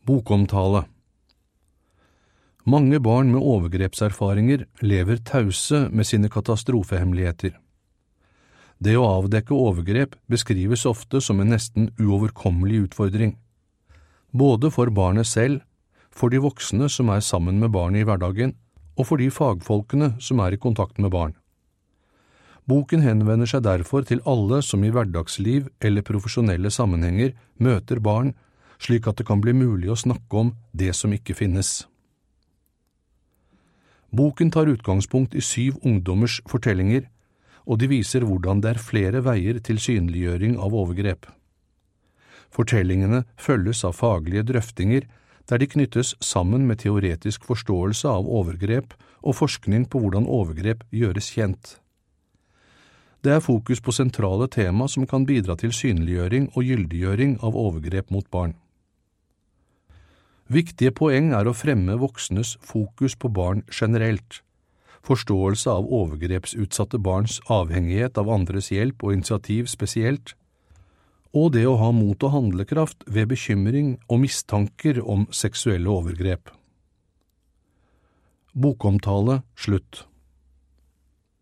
Bokomtale. Mange barn med overgrepserfaringer lever tause med sine katastrofehemmeligheter. Det å avdekke overgrep beskrives ofte som en nesten uoverkommelig utfordring, både for barnet selv, for de voksne som er sammen med barnet i hverdagen, og for de fagfolkene som er i kontakt med barn. Boken henvender seg derfor til alle som i hverdagsliv eller profesjonelle sammenhenger møter barn, slik at det kan bli mulig å snakke om det som ikke finnes. Boken tar utgangspunkt i 7 ungdommers fortellinger, og de viser hvordan det er flere veier til synliggjøring av overgrep. Fortellingene følges av faglige drøftinger, der de knyttes sammen med teoretisk forståelse av overgrep og forskning på hvordan overgrep gjøres kjent. Det er fokus på sentrale tema som kan bidra til synliggjøring og gyldiggjøring av overgrep mot barn. Viktige poeng er å fremme voksnes fokus på barn generelt, forståelse av overgrepsutsatte barns avhengighet av andres hjelp og initiativ spesielt, og det å ha mot og handlekraft ved bekymring og mistanker om seksuelle overgrep. Bokomtale slutt.